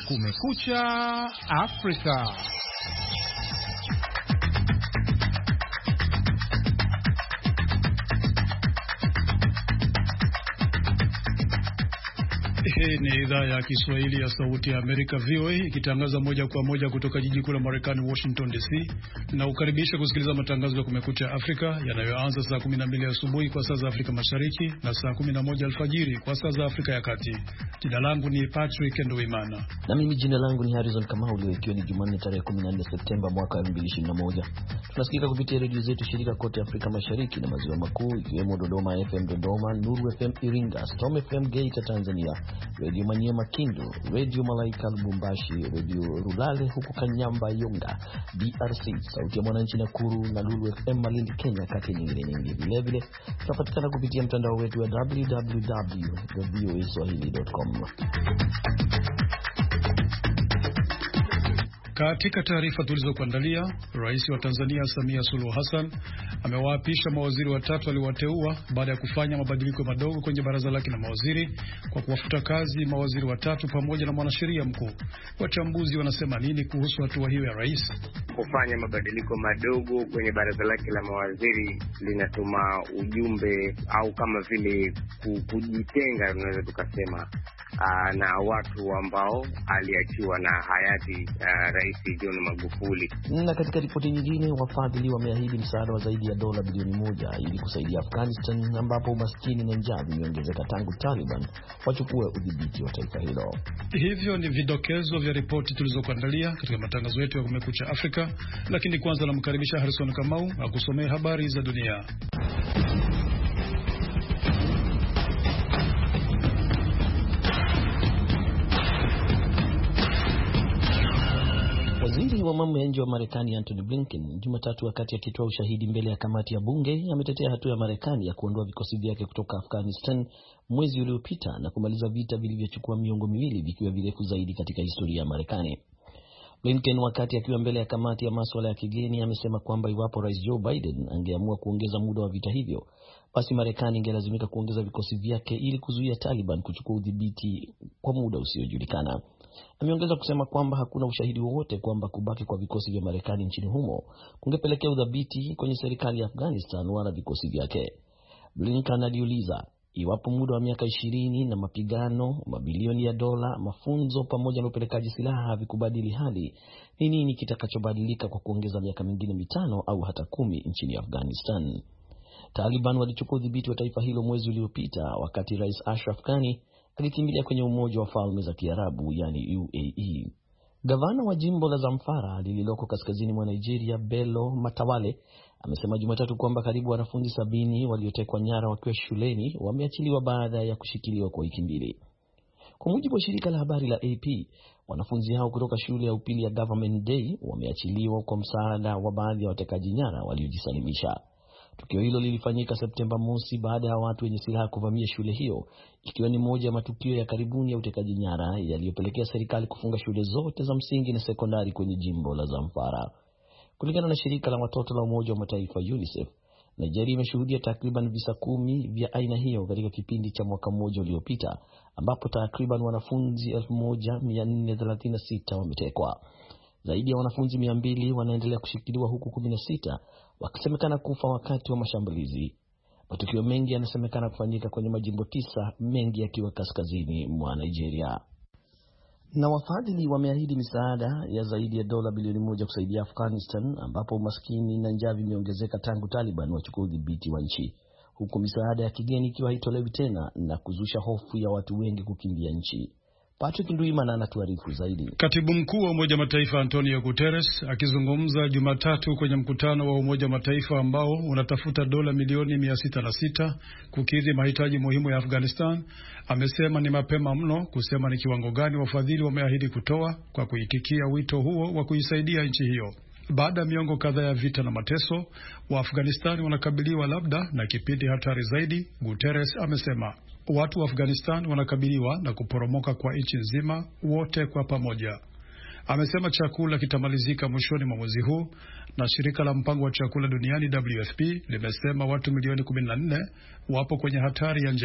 Kumekucha Afrika. Hii ni idhaa ya Kiswahili ya Sauti ya Amerika VOA ikitangaza moja kwa moja kutoka jiji kuu la Marekani Washington DC, na ukaribisha kusikiliza matangazo ya Kumekucha Afrika yanayoanza saa 12 asubuhi kwa saa za Afrika Mashariki na saa 11 alfajiri kwa saa za Afrika ya Kati. Jina langu ni Patrick Nduwimana. Na mimi jina langu ni Harrison Kamau. Leo ikiwa ni Jumanne tarehe 14 Septemba mwaka 2021. Tunasikika kupitia redio zetu shirika kote Afrika Mashariki na Maziwa Makuu, ikiwemo Dodoma FM Dodoma, Nuru FM Iringa, Storm FM Geita Tanzania, Radio Manyema Kindu, Radio Malaika Lubumbashi, Radio Rulale huku Kanyamba Yonga DRC, Sauti ya Mwananchi Nakuru na Lulu FM Malindi Kenya, kati nyingine nyingi. Vilevile tunapatikana kupitia mtandao wetu wa www.voaswahili.com. Katika taarifa tulizokuandalia, Rais wa Tanzania Samia Suluhu Hassan amewaapisha mawaziri watatu aliowateua baada ya kufanya mabadiliko madogo kwenye baraza lake la mawaziri kwa kuwafuta kazi mawaziri watatu pamoja na mwanasheria mkuu. Wachambuzi wanasema nini kuhusu hatua hiyo ya rais? Kufanya mabadiliko madogo kwenye baraza lake la mawaziri linatuma ujumbe au kama vile kujitenga, tunaweza tukasema, na watu ambao aliachiwa na hayati Rais John Magufuli. Na katika ripoti nyingine, wafadhili wameahidi msaada wa zaidi ya dola bilioni 1 ili kusaidia Afghanistan, ambapo umaskini na njaa vimeongezeka tangu Taliban wachukue udhibiti wa taifa hilo. Hivyo ni vidokezo vya ripoti tulizokuandalia katika matangazo yetu ya Kumekucha Afrika, lakini kwanza namkaribisha Harrison Kamau akusomee habari za dunia. Waziri wa mambo ya nje wa Marekani Antony Blinken Jumatatu, wakati akitoa ushahidi mbele ya kamati ya bunge, ametetea hatua ya Marekani ya kuondoa vikosi vyake kutoka Afghanistan mwezi uliopita na kumaliza vita vilivyochukua miongo miwili vikiwa virefu zaidi katika historia ya Marekani. Blinken, wakati akiwa mbele ya kamati ya masuala ya kigeni, amesema kwamba iwapo Rais Joe Biden angeamua kuongeza muda wa vita hivyo, basi Marekani ingelazimika kuongeza vikosi vyake ili kuzuia Taliban kuchukua udhibiti kwa muda usiojulikana. Ameongeza kusema kwamba hakuna ushahidi wowote kwamba kubaki kwa vikosi vya Marekani nchini humo kungepelekea udhibiti kwenye serikali ya Afghanistan wala vikosi vyake. Blinken aliuliza iwapo muda wa miaka 20 na mapigano, mabilioni ya dola, mafunzo pamoja na upelekaji silaha havikubadili hali, ni nini kitakachobadilika kwa kuongeza miaka mingine 5 au hata 10 nchini Afghanistan. Taliban walichukua udhibiti wa taifa hilo mwezi uliopita wakati Rais Ashraf Ghani alikimbilia kwenye Umoja wa Falme za Kiarabu, yani UAE. Gavana wa jimbo la Zamfara lililoko kaskazini mwa Nigeria, Bello Matawale, amesema Jumatatu kwamba karibu wanafunzi 70 waliotekwa nyara wakiwa shuleni wameachiliwa baada ya kushikiliwa kwa wiki mbili. Kwa mujibu wa shirika la habari la AP, wanafunzi hao kutoka shule ya upili ya Government Day wameachiliwa kwa msaada wa baadhi ya watekaji nyara waliojisalimisha. Tukio hilo lilifanyika Septemba mosi baada ya watu wenye silaha kuvamia shule hiyo, ikiwa ni moja ya matukio ya karibuni ya utekaji nyara yaliyopelekea serikali kufunga shule zote za msingi na sekondari kwenye jimbo la Zamfara. Kulingana na shirika la watoto la Umoja wa Mataifa UNICEF, Nigeria imeshuhudia takriban visa 10 vya aina hiyo katika kipindi cha mwaka mmoja uliopita, ambapo takriban wanafunzi 1436 wametekwa. Zaidi ya wanafunzi 200 wanaendelea kushikiliwa, huku 16 wakisemekana kufa wakati wa mashambulizi. Matukio mengi yanasemekana kufanyika kwenye majimbo 9, mengi yakiwa kaskazini mwa Nigeria. Na wafadhili wameahidi misaada ya zaidi ya dola bilioni 1 kusaidia Afghanistan, ambapo umaskini na njaa vimeongezeka tangu Taliban wachukua udhibiti wa nchi, huku misaada ya kigeni ikiwa haitolewi tena na kuzusha hofu ya watu wengi kukimbia nchi. Patrick Nduwimana anatuarifu zaidi. Katibu mkuu wa Umoja wa Mataifa Antonio Guterres akizungumza Jumatatu kwenye mkutano wa Umoja wa Mataifa ambao unatafuta dola milioni 606 kukidhi mahitaji muhimu ya Afghanistan, amesema ni mapema mno kusema ni kiwango gani wafadhili wameahidi kutoa kwa kuitikia wito huo wa kuisaidia nchi hiyo. Baada ya miongo kadhaa ya vita na mateso, wa Afghanistan wanakabiliwa labda na kipindi hatari zaidi, Guterres amesema. Watu wa Afghanistan wanakabiliwa na kuporomoka kwa nchi nzima, wote kwa pamoja. Amesema chakula kitamalizika mwishoni mwa mwezi huu, na shirika la mpango wa chakula duniani WFP limesema watu milioni 14 wapo kwenye hatari ya njaa.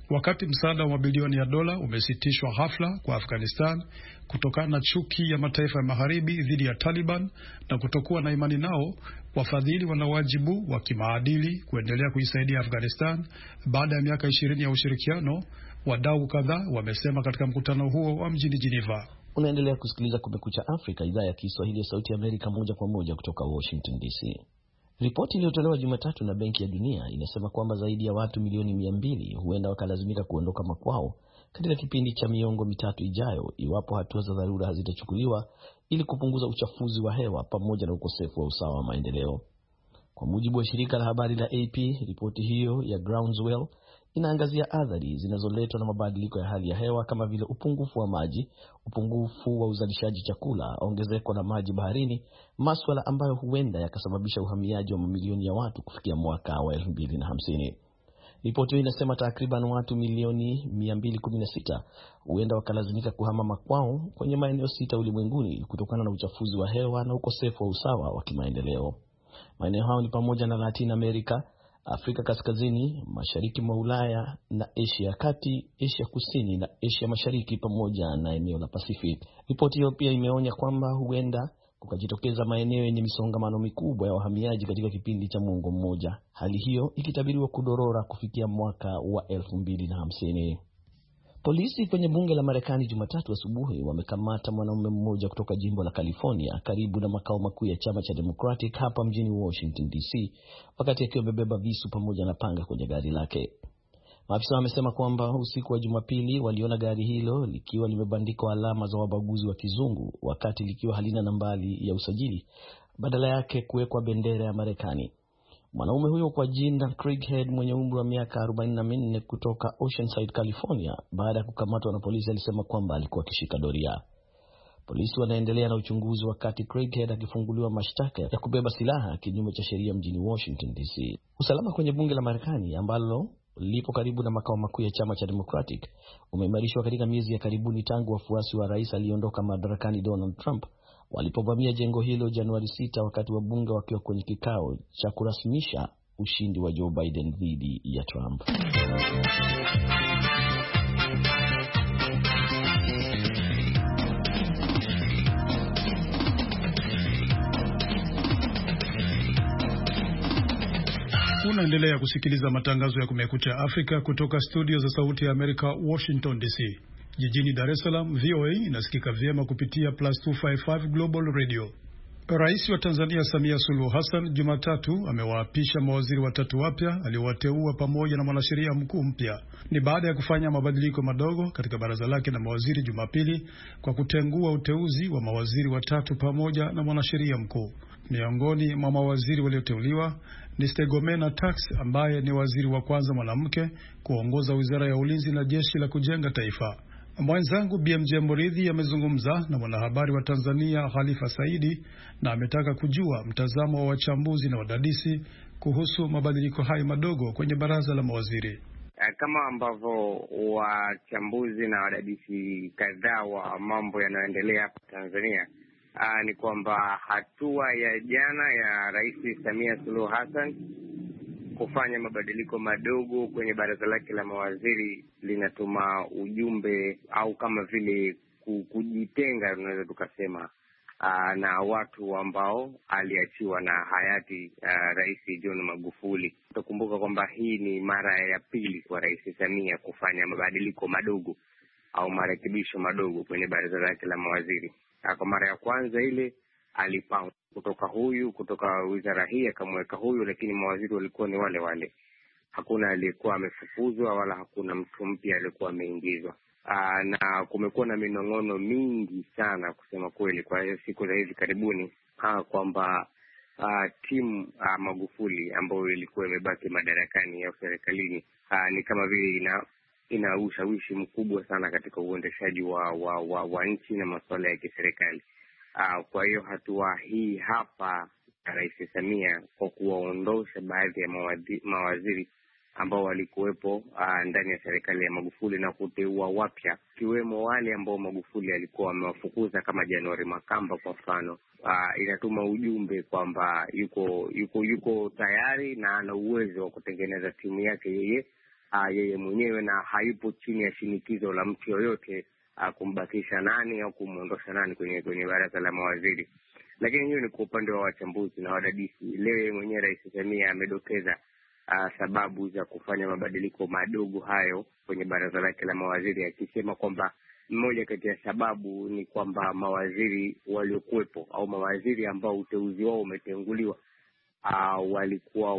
Wakati msaada wa mabilioni ya dola umesitishwa ghafla kwa Afghanistan kutokana na chuki ya mataifa ya magharibi dhidi ya Taliban na kutokuwa na imani nao, wafadhili wana wajibu wa kimaadili kuendelea kuisaidia Afghanistan baada ya miaka 20 ya ushirikiano, wadau kadhaa wamesema katika mkutano huo wa mjini Geneva. Unaendelea kusikiliza Kumekucha Afrika, idhaa ya Kiswahili ya Sauti ya Amerika, moja kwa moja kutoka Washington DC. Ripoti iliyotolewa Jumatatu na Benki ya Dunia inasema kwamba zaidi ya watu milioni 200 huenda wakalazimika kuondoka makwao katika kipindi cha miongo mitatu ijayo iwapo hatua za dharura hazitachukuliwa ili kupunguza uchafuzi wa hewa pamoja na ukosefu wa usawa wa maendeleo. Kwa mujibu wa shirika la habari la AP, ripoti hiyo ya Groundswell inaangazia athari zinazoletwa na mabadiliko ya hali ya hewa kama vile upungufu wa maji, upungufu wa uzalishaji chakula, ongezeko la maji baharini, masuala ambayo huenda yakasababisha uhamiaji wa mamilioni ya watu kufikia mwaka wa 2050. Ripoti hiyo inasema takriban watu milioni 216 huenda wakalazimika kuhama makwao kwenye maeneo 6 ulimwenguni kutokana na uchafuzi wa hewa na ukosefu wa usawa wa kimaendeleo. Maeneo hayo ni pamoja na Latin America, Afrika Kaskazini, Mashariki mwa Ulaya na Asia ya Kati, Asia Kusini na Asia Mashariki pamoja na eneo la Pacific. Ripoti hiyo pia imeonya kwamba huenda kukajitokeza maeneo yenye misongamano mikubwa ya wahamiaji katika kipindi cha muongo mmoja, hali hiyo ikitabiriwa kudorora kufikia mwaka wa 2050. Polisi kwenye bunge la Marekani Jumatatu asubuhi wamekamata mwanaume mmoja kutoka jimbo la California karibu na makao makuu ya chama cha Democratic hapa mjini Washington DC, wakati akiwa amebeba visu pamoja na panga kwenye gari lake. Maafisa wamesema kwamba usiku wa Jumapili waliona gari hilo likiwa limebandikwa alama za wabaguzi wa kizungu wakati likiwa halina nambari ya usajili, badala yake kuwekwa bendera ya Marekani. Mwanaume huyo kwa jina Craighead mwenye umri wa miaka 44 kutoka Oceanside, California, baada ya kukamatwa na polisi alisema kwamba alikuwa akishika doria. Polisi wanaendelea na uchunguzi wakati Craighead akifunguliwa mashtaka ya kubeba silaha kinyume cha sheria mjini Washington DC. Usalama kwenye bunge la Marekani ambalo lipo karibu na makao makuu ya chama cha Democratic umeimarishwa katika miezi ya karibuni tangu wafuasi wa rais aliondoka madarakani Donald Trump walipovamia jengo hilo Januari 6 wakati wa bunge wakiwa kwenye kikao cha kurasmisha ushindi wa Joe Biden dhidi ya Trump. Unaendelea kusikiliza matangazo ya Kumekucha Afrika kutoka studio za Sauti ya Amerika, Washington DC. Jijini Dar es Salaam, VOA inasikika vyema kupitia +255 Global Radio. Rais wa Tanzania Samia Suluhu Hassan Jumatatu amewaapisha mawaziri watatu wapya aliowateua pamoja na mwanasheria mkuu mpya. Ni baada ya kufanya mabadiliko madogo katika baraza lake la mawaziri Jumapili kwa kutengua uteuzi wa mawaziri watatu pamoja na mwanasheria mkuu. Miongoni mwa mawaziri walioteuliwa ni Stegomena Tax ambaye ni waziri wa kwanza mwanamke kuongoza Wizara ya Ulinzi na Jeshi la Kujenga Taifa. Mwenzangu BMJ Muridhi amezungumza na mwanahabari wa Tanzania Khalifa Saidi na ametaka kujua mtazamo wa wachambuzi na wadadisi kuhusu mabadiliko hayo madogo kwenye baraza la mawaziri. Kama ambavyo wachambuzi na wadadisi kadhaa wa mambo yanayoendelea hapa Tanzania, ni kwamba hatua ya jana ya Rais Samia Suluhu Hassan kufanya mabadiliko madogo kwenye baraza lake la mawaziri linatuma ujumbe au kama vile kujitenga, tunaweza tukasema, na watu ambao aliachiwa na hayati Rais John Magufuli. Tukumbuka kwamba hii ni mara ya pili kwa Rais Samia kufanya mabadiliko madogo au marekebisho madogo kwenye baraza lake la mawaziri. Kwa mara ya kwanza ile alipanga kutoka wizara hii akamweka huyu, lakini mawaziri walikuwa ni wale wale. Hakuna aliyekuwa amefukuzwa wala hakuna mtu mpya aliyekuwa ameingizwa. Na kumekuwa na minong'ono mingi sana kusema kweli kwa siku za hivi karibuni kwamba timu Magufuli ambayo ilikuwa imebaki madarakani au serikalini ni kama vile ina ushawishi mkubwa sana katika uendeshaji wa nchi na masuala ya kiserikali. Kwa hiyo hatua hii hapa Rais Samia kwa kuwaondosha baadhi ya mawaziri ambao walikuwepo ndani ya serikali ya Magufuli na kuteua wapya, kiwemo wale ambao Magufuli alikuwa amewafukuza kama Januari Makamba kwa mfano, inatuma ujumbe kwamba yuko tayari na ana uwezo wa kutengeneza timu yake yeye yeye mwenyewe na hayupo chini ya shinikizo la mtu yoyote kumbakisha nani au kumuondosha nani kwenye baraza la mawaziri. Lakini hiyo ni kwa upande wa wachambuzi na wadadisi. Leo mwenyewe Rais Samia amedokeza sababu za kufanya mabadiliko madogo hayo kwenye baraza lake la mawaziri, akisema kwamba mmoja kati ya sababu ni kwamba mawaziri waliokuwepo au mawaziri ambao uteuzi wao umetenguliwa walikuwa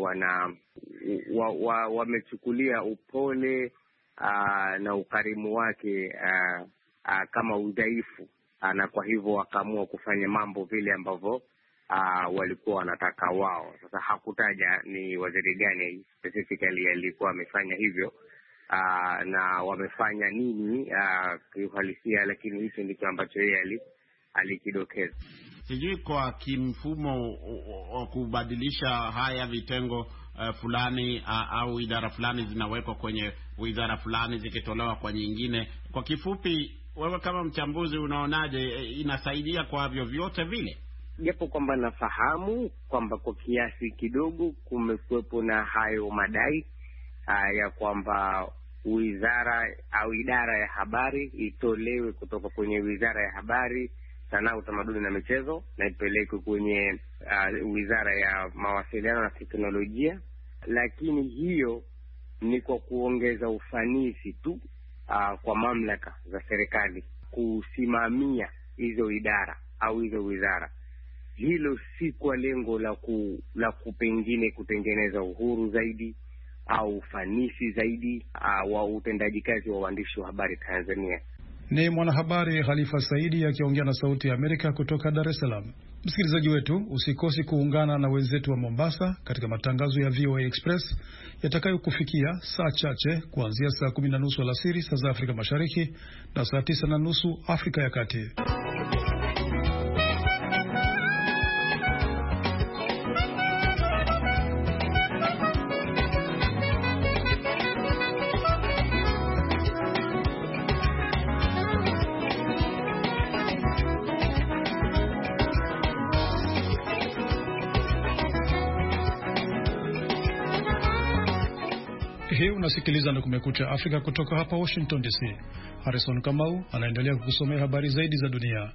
wamechukulia upole na ukarimu wake kama udhaifu, na kwa hivyo wakaamua kufanya mambo vile ambavyo walikuwa wanataka wao. Sasa hakutaja ni waziri gani specifically alikuwa amefanya hivyo na wamefanya nini kiuhalisia, lakini hicho ndicho ambacho yeye alikidokeza. Sijui kwa kimfumo wa kubadilisha haya vitengo fulani au idara fulani zinawekwa kwenye wizara fulani zikitolewa kwa nyingine. Kwa kifupi, wewe kama mchambuzi unaonaje, inasaidia kwa vyovyote vile? Japo kwamba nafahamu kwamba kwa kiasi kidogo kumekuwepo na hayo madai ya kwamba wizara au idara ya habari itolewe kutoka kwenye wizara ya habari, sanaa, utamaduni na michezo na ipelekwe kwenye wizara ya mawasiliano na teknolojia. Lakini hiyo ni kwa kuongeza ufanisi tu kwa mamlaka za serikali kusimamia hizo idara au hizo wizara. Hilo si kwa lengo la kupengine kutengeneza uhuru zaidi au ufanisi zaidi wa utendaji kazi wa waandishi wa habari Tanzania. Ni mwanahabari Khalifa Saidi akiongea na Sauti ya Amerika kutoka Dar es Salaam. Msikilizaji wetu, usikosi kuungana na wenzetu wa Mombasa katika matangazo ya VOA Express yatakayokufikia saa chache kuanzia saa 10:30 alasiri saa za Afrika Mashariki na saa 9:30 Afrika ya Kati. Hii unasikiliza na Kumekucha Afrika kutoka hapa Washington DC. Harrison Kamau anaendelea kukusomea habari zaidi za dunia.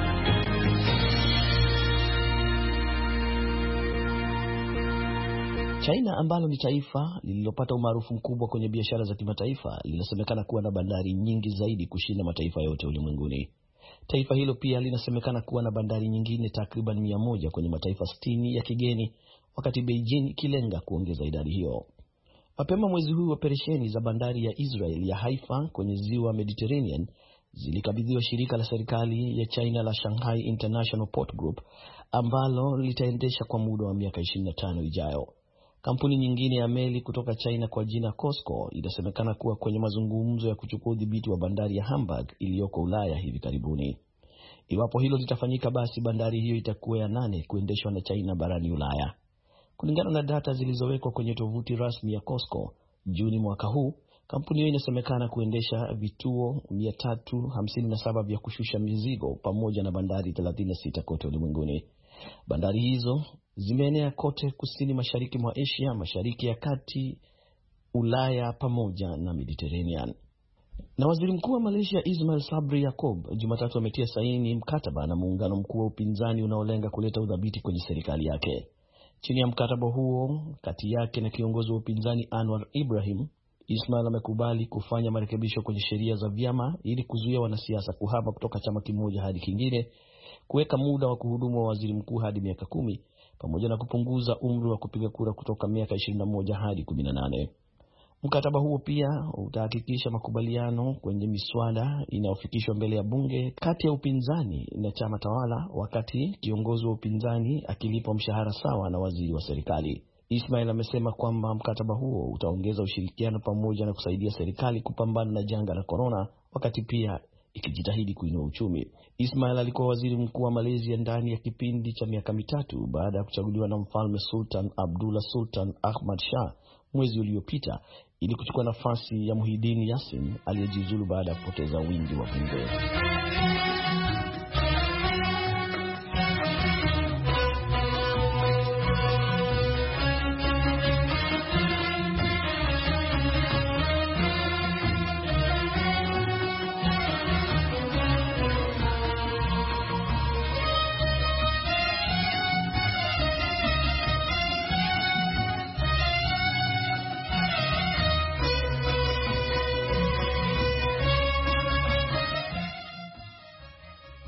China ambalo ni taifa lililopata umaarufu mkubwa kwenye biashara za kimataifa linasemekana kuwa na bandari nyingi zaidi kushinda mataifa yote ulimwenguni. Taifa hilo pia linasemekana kuwa na bandari nyingine takriban 100 kwenye mataifa 60 ya kigeni, wakati Beijing ikilenga kuongeza idadi hiyo. Mapema mwezi huu operesheni za bandari ya Israel ya Haifa kwenye ziwa Mediterranean zilikabidhiwa shirika la serikali ya China la Shanghai International Port Group ambalo litaendesha kwa muda wa miaka 25 ijayo. Kampuni nyingine ya meli kutoka China kwa jina COSCO inasemekana kuwa kwenye mazungumzo ya kuchukua udhibiti wa bandari ya Hamburg iliyoko Ulaya hivi karibuni. Iwapo hilo litafanyika, basi bandari hiyo itakuwa ya 8 kuendeshwa na China barani Ulaya. Kulingana na data zilizowekwa kwenye tovuti rasmi ya COSCO, Juni mwaka huu, kampuni hiyo inasemekana kuendesha vituo 357 vya kushusha mizigo pamoja na bandari 36 kote ulimwenguni. Bandari hizo zimeenea kote kusini mashariki mwa Asia, mashariki ya kati, Ulaya pamoja na Mediterranean. Na waziri mkuu wa Malaysia Ismail Sabri Yaakob Jumatatu ametia saini mkataba na muungano mkuu wa upinzani unaolenga kuleta udhabiti kwenye serikali yake. Chini ya mkataba huo kati yake na kiongozi wa upinzani Anwar Ibrahim, Ismail amekubali kufanya marekebisho kwenye sheria za vyama ili kuzuia wanasiasa kuhama kutoka chama kimoja hadi kingine, kuweka muda wa kuhudumu wa waziri mkuu hadi miaka 10, pamoja na kupunguza umri wa kupiga kura kutoka miaka 21 hadi 18. Mkataba huo pia utahakikisha makubaliano kwenye miswada inayofikishwa mbele ya bunge kati ya upinzani na chama tawala, wakati kiongozi wa upinzani akilipwa mshahara sawa na waziri wa serikali. Ismail amesema kwamba mkataba huo utaongeza ushirikiano pamoja na kusaidia serikali kupambana na janga la corona, wakati pia ikijitahidi kuinua uchumi. Ismail alikuwa waziri mkuu wa Malaysia ndani ya kipindi cha miaka 3 baada ya kuchaguliwa na Mfalme Sultan Abdullah Sultan Ahmad Shah mwezi uliopita ili kuchukua nafasi ya Muhyiddin Yassin aliyejiuzulu baada ya kupoteza wingi wa bunge.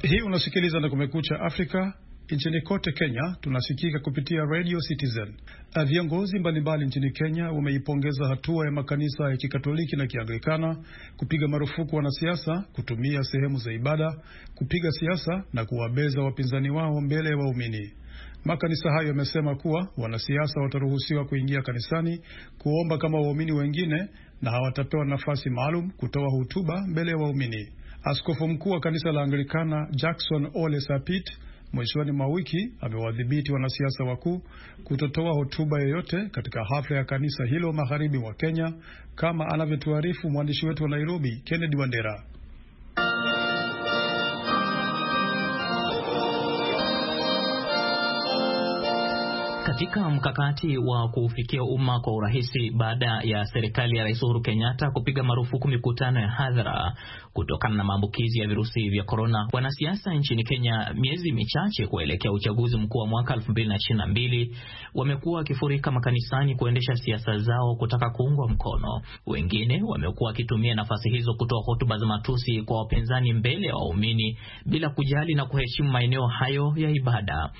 Hii unasikiliza na Kumekucha Afrika. Nchini kote Kenya tunasikika kupitia Radio Citizen. Viongozi mbalimbali nchini Kenya wameipongeza hatua ya makanisa ya Kikatoliki na Kianglikana kupiga marufuku wanasiasa kutumia sehemu za ibada kupiga siasa na kuwabeza wapinzani wao mbele ya waumini. Makanisa hayo yamesema kuwa wanasiasa wataruhusiwa kuingia kanisani kuomba kama waumini wengine na hawatapewa nafasi maalum kutoa hotuba mbele ya waumini. Askofu mkuu wa kanisa la Anglikana Jackson Ole Sapit mwishoni mwa wiki amewadhibiti wanasiasa wakuu kutotoa hotuba yoyote katika hafla ya kanisa hilo magharibi mwa Kenya, kama anavyotuarifu mwandishi wetu wa Nairobi Kennedy Wandera. Katika mkakati wa kufikia umma kwa urahisi baada ya serikali ya Rais Uhuru Kenyatta kupiga marufuku mikutano ya hadhara kutokana na maambukizi ya virusi vya corona, wanasiasa nchini Kenya miezi michache kuelekea uchaguzi mkuu wa mwaka 2022 wamekuwa wakifurika makanisani kuendesha siasa zao kutaka kuungwa mkono. Wengine wamekuwa wakitumia nafasi hizo kutoa hotuba za matusi kwa wapinzani mbele ya waumini bila kujali na kuheshimu maeneo hayo ya ibada.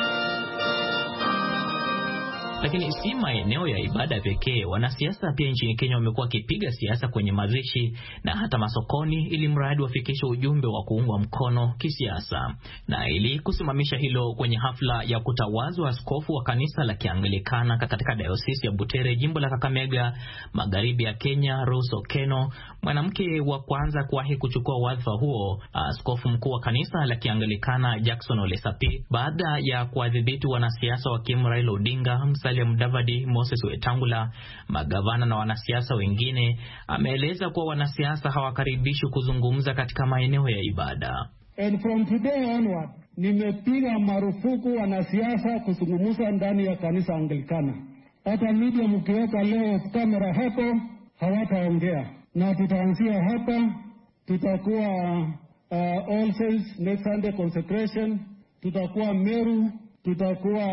Lakini si maeneo ya ibada pekee, wanasiasa pia nchini Kenya wamekuwa wakipiga siasa kwenye mazishi na hata masokoni ili mradi wafikishe ujumbe wa kuungwa mkono kisiasa. Na ili kusimamisha hilo, kwenye hafla ya kutawazwa askofu wa kanisa la Kianglikana katika dayosisi ya Butere, jimbo la Kakamega, magharibi ya Kenya, Rose Okeno, mwanamke wa kwanza kuwahi kuchukua wadhifa huo, askofu mkuu wa kanisa la Kianglikana Jackson Ole Sapit, baada ya kuwadhibiti wanasiasa wa Raila Odinga, Mudavadi, Moses Wetangula, magavana na wanasiasa wengine, ameeleza kuwa wanasiasa hawakaribishwi kuzungumza katika maeneo ya ibada. And from today onward, nimepiga marufuku wanasiasa kuzungumza ndani ya kanisa Anglikana. Hata media mkiweka leo kamera hapo, hawataongea. Na tutaanzia hapa, tutakuwa All Saints next Sunday consecration, tutakuwa Meru, tutakuwa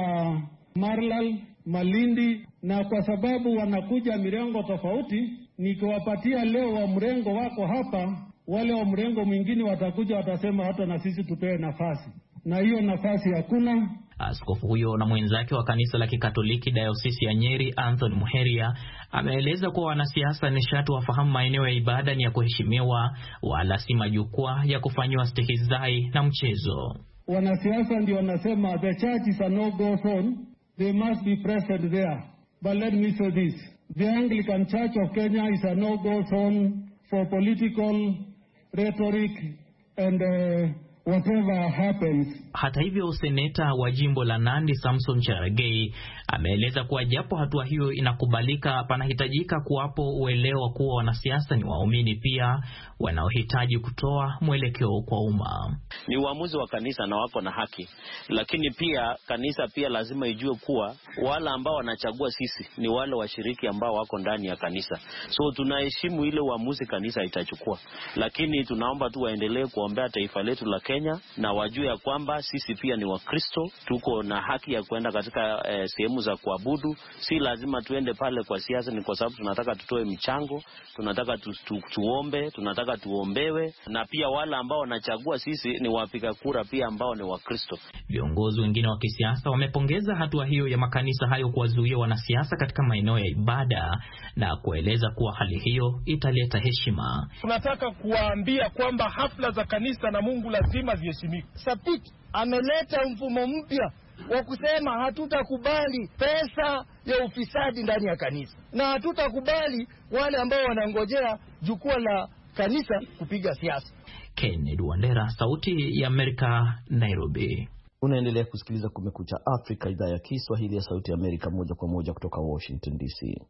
Marlal, Malindi, na kwa sababu wanakuja mirengo tofauti, nikiwapatia leo wa mrengo wako hapa, wale wa mrengo mwingine watakuja watasema hata na sisi tupewe nafasi, na hiyo nafasi hakuna. Askofu huyo na mwenzake wa kanisa la Kikatoliki dayosisi ya Nyeri, Anthony Muheria, ameeleza kuwa wanasiasa ni sharti wafahamu maeneo ya ibada ni ya kuheshimiwa, wala si majukwaa ya kufanywa stihizai na mchezo. Wanasiasa ndio wanasema the church is a no-go zone. They must be present there. But let me say this. The Anglican Church of Kenya is a no-go zone for political rhetoric and whatever happens. Hata hivyo, seneta wa jimbo la Nandi Samson Cherargei ameeleza kuwa japo hatua hiyo inakubalika, panahitajika kuwapo uelewa kuwa wanasiasa ni waumini pia wanaohitaji kutoa mwelekeo kwa umma. Ni uamuzi wa kanisa na wako na haki, lakini pia kanisa pia lazima ijue kuwa wale ambao wanachagua sisi ni wale washiriki ambao wako ndani ya kanisa. So tunaheshimu ile uamuzi kanisa itachukua, lakini tunaomba tu waendelee kuombea taifa letu la Kenya na wajue ya kwamba sisi pia ni Wakristo, tuko na haki ya kwenda katika sehemu za kuabudu. Si lazima tuende pale kwa siasa, ni kwa sababu tunataka tutoe mchango, tunataka tuombe, tunataka tuombewe, na pia wale ambao wanachagua sisi ni wapiga kura pia ambao ni Wakristo. Viongozi wengine wa kisiasa wamepongeza hatua hiyo ya makanisa hayo kuwazuia wanasiasa katika maeneo ya ibada na kueleza kuwa hali hiyo italeta heshima. Tunataka kuwaambia kwamba hafla za kanisa na Mungu lazima ziheshimike. Sapit ameleta mfumo mpya wa kusema hatutakubali pesa ya ufisadi ndani ya kanisa, na hatutakubali wale ambao wanangojea jukwaa la kanisa kupiga siasa. Kennedy Wandera, Sauti ya Amerika, Nairobi. Unaendelea kusikiliza Kumekucha Afrika, idhaa ya Kiswahili ya Sauti ya Amerika, moja kwa moja kutoka Washington DC.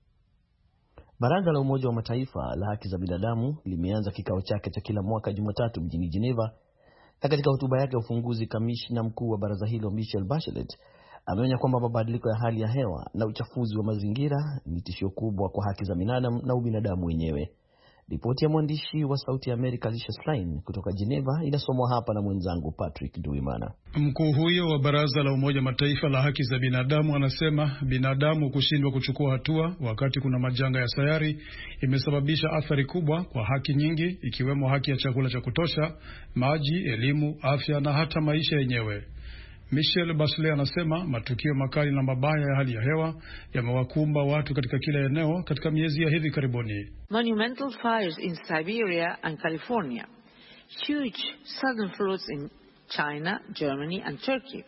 Baraza la Umoja wa Mataifa la Haki za Binadamu limeanza kikao chake cha kila mwaka Jumatatu mjini Geneva, na katika hotuba yake ya ufunguzi, kamishna mkuu wa baraza hilo Michelle Bachelet ameonya kwamba mabadiliko ya hali ya hewa na uchafuzi wa mazingira ni tishio kubwa kwa haki za binadamu na ubinadamu wenyewe. Ripoti ya mwandishi wa Sauti ya Amerika Lisa Schlein kutoka Geneva inasomwa hapa na mwenzangu Patrick Duimana. Mkuu huyo wa Baraza la Umoja Mataifa la haki za binadamu anasema binadamu kushindwa kuchukua hatua wakati kuna majanga ya sayari imesababisha athari kubwa kwa haki nyingi, ikiwemo haki ya chakula cha kutosha, maji, elimu, afya na hata maisha yenyewe. Michelle Bachelet anasema matukio makali na mabaya ya hali ya hewa yamewakumba watu katika kila eneo katika miezi ya hivi karibuni. Monumental fires in Siberia and California. Huge sudden floods in China, Germany and Turkey.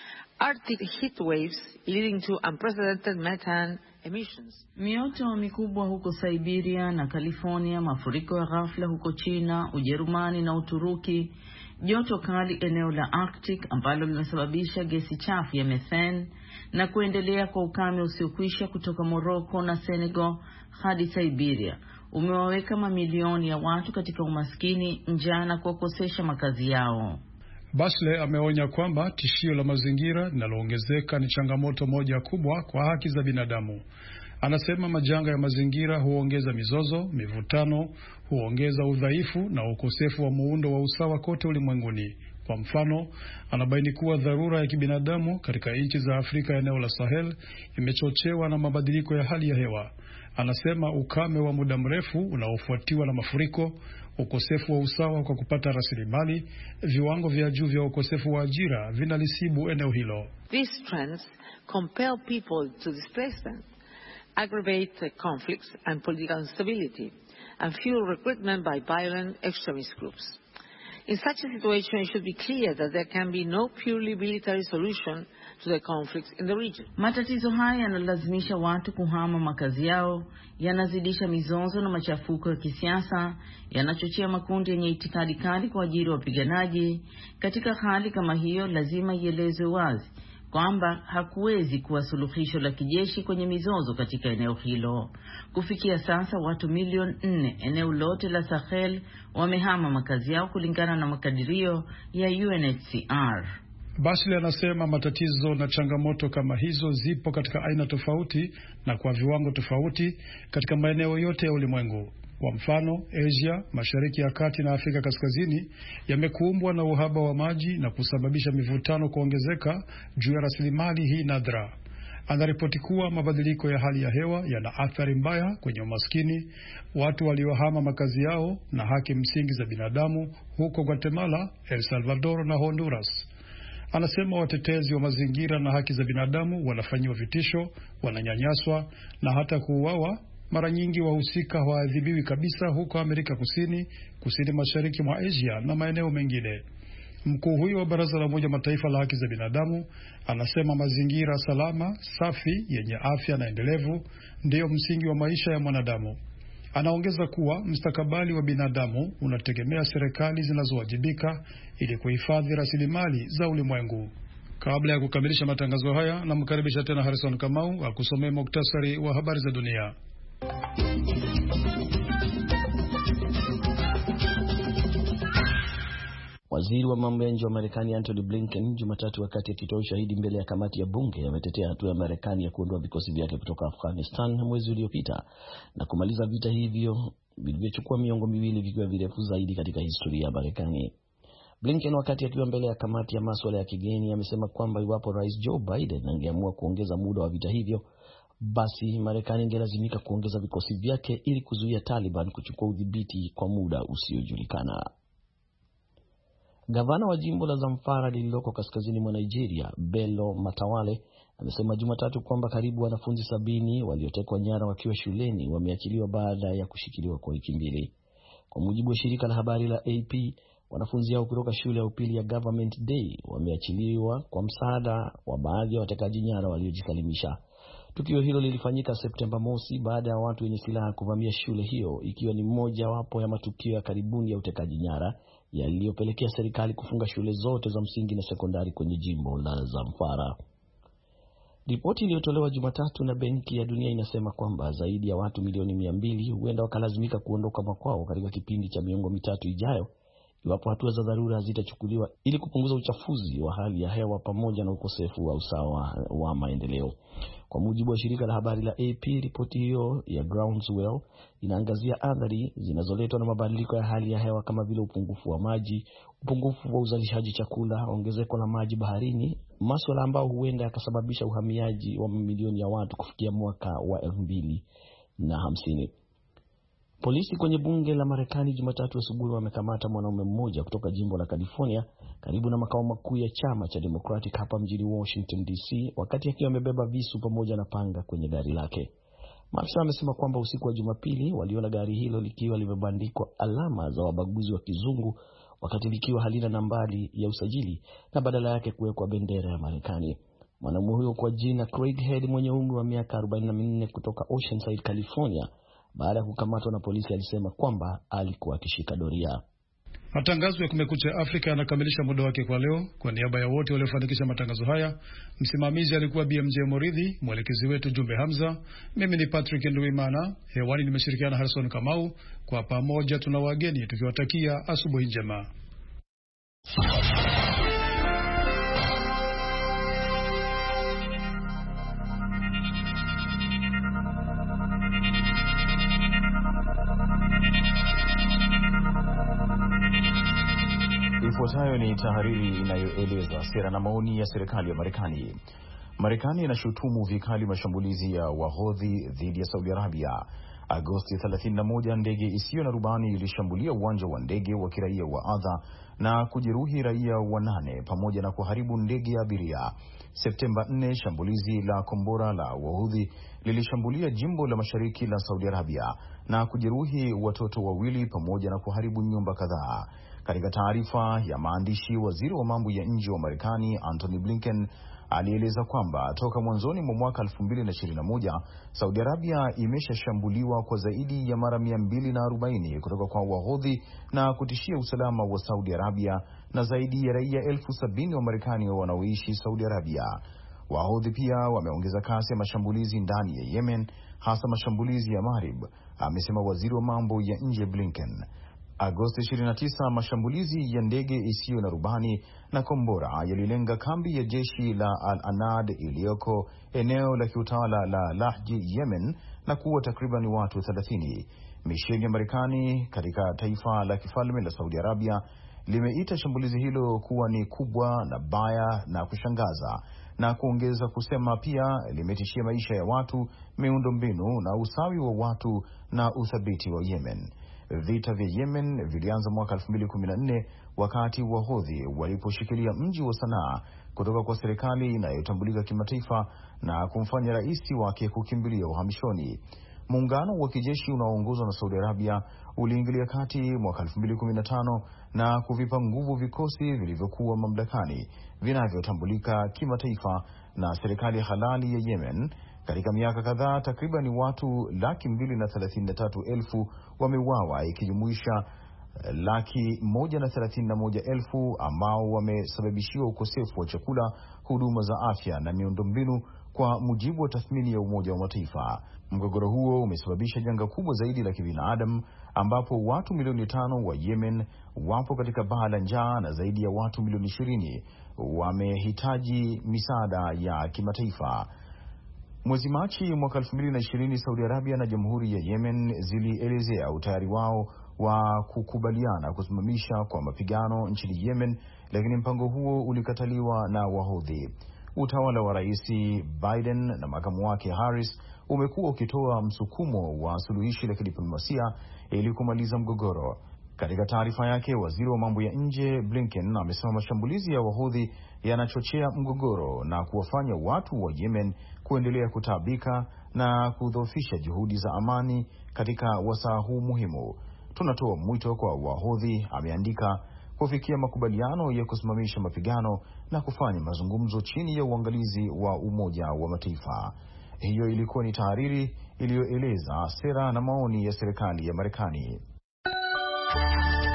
Arctic heat waves leading to unprecedented methane emissions. Mioto mikubwa huko Siberia na California, mafuriko ya ghafla huko China, Ujerumani na Uturuki. Joto kali eneo la Arctic ambalo linasababisha gesi chafu ya methane na kuendelea kwa ukame usiokwisha kutoka Morocco na Senegal hadi Siberia umewaweka mamilioni ya watu katika umaskini, njaa na kuwakosesha makazi yao. Bachelet ameonya kwamba tishio la mazingira linaloongezeka ni changamoto moja kubwa kwa haki za binadamu. Anasema majanga ya mazingira huongeza mizozo, mivutano, huongeza udhaifu na ukosefu wa muundo wa usawa kote ulimwenguni. Kwa mfano, anabaini kuwa dharura ya kibinadamu katika nchi za Afrika eneo la Sahel imechochewa na mabadiliko ya hali ya hewa. Anasema ukame wa muda mrefu unaofuatiwa na mafuriko, ukosefu wa usawa kwa kupata rasilimali, viwango vya juu vya ukosefu wa ajira vinalisibu eneo hilo. These trends compel people to displacement, aggravate the conflicts and political instability, and fuel recruitment by violent extremist groups. In such a situation, it should be clear that there can be no purely military solution to the conflicts in the region. Matatizo haya yanalazimisha watu kuhama makazi yao, yanazidisha mizozo na machafuko ya kisiasa, yanachochea makundi yenye itikadi kali kwa ajili ya wapiganaji. Katika hali kama hiyo, lazima ielezwe wazi kwamba hakuwezi kuwa suluhisho la kijeshi kwenye mizozo katika eneo hilo. Kufikia sasa watu milioni 4 eneo lote la Sahel wamehama makazi yao kulingana na makadirio ya UNHCR. Bachelet anasema matatizo na changamoto kama hizo zipo katika aina tofauti na kwa viwango tofauti katika maeneo yote ya ulimwengu. Kwa mfano, Asia, Mashariki ya Kati na Afrika Kaskazini yamekumbwa na uhaba wa maji na kusababisha mivutano kuongezeka juu ya rasilimali hii nadra. Anaripoti kuwa mabadiliko ya hali ya hewa yana athari mbaya kwenye umaskini, watu waliohama makazi yao na haki msingi za binadamu huko Guatemala, El Salvador na Honduras. Anasema watetezi wa mazingira na haki za binadamu wanafanyiwa vitisho, wananyanyaswa na hata kuuawa. Mara nyingi wahusika hawaadhibiwi kabisa huko Amerika Kusini, kusini mashariki mwa Asia na maeneo mengine. Mkuu huyo wa Baraza la Umoja Mataifa la haki za binadamu anasema mazingira salama, safi, yenye afya na endelevu ndiyo msingi wa maisha ya mwanadamu. Anaongeza kuwa mustakabali wa binadamu unategemea serikali zinazowajibika ili kuhifadhi rasilimali za ulimwengu. Kabla ya kukamilisha matangazo haya, namkaribisha tena Harrison Kamau akusomea muktasari wa habari za dunia. Waziri wa mambo ya nje wa Marekani Antony Blinken Jumatatu, wakati akitoa ushahidi mbele ya kamati ya bunge, ametetea hatua ya Marekani ya kuondoa vikosi vyake kutoka Afghanistan mwezi uliopita na kumaliza vita hivyo vilivyochukua miongo miwili vikiwa virefu zaidi katika historia ya Marekani. Blinken, wakati akiwa mbele ya kamati ya masuala ya kigeni, amesema kwamba iwapo Rais Joe Biden angeamua kuongeza muda wa vita hivyo, basi Marekani ingelazimika kuongeza vikosi vyake ili kuzuia Taliban kuchukua udhibiti kwa muda usiojulikana. Gavana wa jimbo la Zamfara lililoko kaskazini mwa Nigeria, Bello Matawale, amesema Jumatatu kwamba karibu wanafunzi 70 waliotekwa nyara wakiwa shuleni wameachiliwa baada ya kushikiliwa kwa wiki mbili. Kwa mujibu wa shirika la habari la AP, wanafunzi hao kutoka shule ya upili ya Government Day wameachiliwa kwa msaada wa baadhi ya watekaji nyara waliojisalimisha. Tukio hilo lilifanyika Septemba mosi baada ya watu wenye silaha kuvamia shule hiyo, ikiwa ni mmoja wapo ya matukio ya karibuni ya utekaji nyara yaliyopelekea serikali kufunga shule zote za msingi na sekondari kwenye jimbo la Zamfara. Ripoti iliyotolewa Jumatatu na Benki ya Dunia inasema kwamba zaidi ya watu milioni 200 huenda wakalazimika kuondoka makwao katika kipindi cha miongo mitatu ijayo iwapo hatua za dharura zitachukuliwa ili kupunguza uchafuzi wa hali ya hewa pamoja na ukosefu wa usawa wa maendeleo. Kwa mujibu wa shirika la habari la AP, ripoti hiyo ya Groundswell inaangazia athari zinazoletwa na mabadiliko ya hali ya hewa kama vile upungufu wa maji, upungufu wa uzalishaji chakula, ongezeko la maji baharini, masuala ambayo huenda yakasababisha uhamiaji wa mamilioni ya watu kufikia mwaka wa 2050. Polisi kwenye bunge la Marekani Jumatatu asubuhi wamekamata mwanaume mmoja kutoka jimbo la California karibu na makao makuu ya chama cha Democratic hapa mjini Washington DC, wakati akiwa amebeba visu pamoja na panga kwenye gari lake. Maafisa wamesema kwamba usiku wa Jumapili waliona gari hilo likiwa limebandikwa alama za wabaguzi wa kizungu, wakati likiwa halina nambari ya usajili na badala yake kuwekwa bendera ya Marekani. Mwanamume huyo kwa jina Craig Head mwenye umri wa miaka 44 kutoka Oceanside, California, baada ya kukamatwa na polisi alisema kwamba alikuwa akishika doria. Matangazo ya Kumekucha Afrika yanakamilisha muda wake kwa leo. Kwa niaba ya wote waliofanikisha matangazo haya, msimamizi alikuwa BMJ Moridhi, mwelekezi wetu Jumbe Hamza, mimi ni Patrick Nduwimana, hewani nimeshirikiana Harrison Kamau. Kwa pamoja tuna wageni tukiwatakia asubuhi njema. Ifuatayo ni tahariri inayoeleza sera na maoni ya serikali ya Marekani. Marekani inashutumu vikali mashambulizi ya Wahodhi dhidi ya Saudi Arabia. Agosti 31, ndege isiyo na rubani ilishambulia uwanja wa ndege wa kiraia wa Adha na kujeruhi raia 8 pamoja na kuharibu ndege ya abiria. Septemba 4, shambulizi la kombora la Wahodhi lilishambulia jimbo la mashariki la Saudi Arabia na kujeruhi watoto 2 pamoja na kuharibu nyumba kadhaa. Katika taarifa ya maandishi, waziri wa mambo ya nje wa Marekani Antony Blinken alieleza kwamba toka mwanzoni mwa mwaka 2021 Saudi Arabia imeshashambuliwa kwa zaidi ya mara 240 kutoka kwa Wahodhi na kutishia usalama wa Saudi Arabia na zaidi ya raia 70,000 wa Marekani wanaoishi Saudi Arabia. Wahodhi pia wameongeza kasi ya mashambulizi ndani ya Yemen, hasa mashambulizi ya Marib, amesema waziri wa mambo ya nje Blinken. Agosti 29, mashambulizi ya ndege isiyo na rubani na kombora yalilenga kambi ya jeshi la Al-Anad iliyoko eneo la kiutawala la Lahji, Yemen, na kuua takriban watu 30. Misheni ya Marekani katika taifa la kifalme la Saudi Arabia limeita shambulizi hilo kuwa ni kubwa na baya na kushangaza, na kuongeza kusema pia limetishia maisha ya watu, miundombinu na usawi wa watu na uthabiti wa Yemen. Vita vya Yemen vilianza mwaka 2014 wakati Wahodhi waliposhikilia mji wa Sanaa kutoka kwa serikali inayotambulika kimataifa na kumfanya rais wake kukimbilia uhamishoni. Muungano wa kijeshi unaoongozwa na Saudi Arabia uliingilia kati mwaka 2015 na kuvipa nguvu vikosi vilivyokuwa mamlakani vinavyotambulika kimataifa na serikali halali ya Yemen. Katika miaka kadhaa, takriban watu 233,000 wameuawa, ikijumuisha 131,000 ambao wamesababishiwa ukosefu wa chakula, huduma za afya na miundombinu, kwa mujibu wa tathmini ya Umoja wa Mataifa. Mgogoro huo umesababisha janga kubwa zaidi la kibinadamu, ambapo watu milioni 5 wa Yemen wapo katika baa la njaa na zaidi ya watu milioni 20 wamehitaji misaada ya kimataifa. Mwezi Machi mwaka 2020, Saudi Arabia na Jamhuri ya Yemen zilielezea utayari wao wa kukubaliana kusimamisha kwa mapigano nchini Yemen, lakini mpango huo ulikataliwa na Wahodhi. Utawala wa Rais Biden na makamu wake Harris umekuwa ukitoa msukumo wa suluhishi la kidiplomasia ili kumaliza mgogoro. Katika taarifa yake, waziri wa mambo ya nje Blinken amesema mashambulizi ya Wahodhi yanachochea mgogoro na kuwafanya watu wa Yemen kuendelea kutaabika na kudhoofisha juhudi za amani katika wasaa huu muhimu. Tunatoa mwito kwa Wahodhi, ameandika, kufikia makubaliano ya kusimamisha mapigano na kufanya mazungumzo chini ya uangalizi wa Umoja wa Mataifa. Hiyo ilikuwa ni tahariri iliyoeleza sera na maoni ya serikali ya Marekani.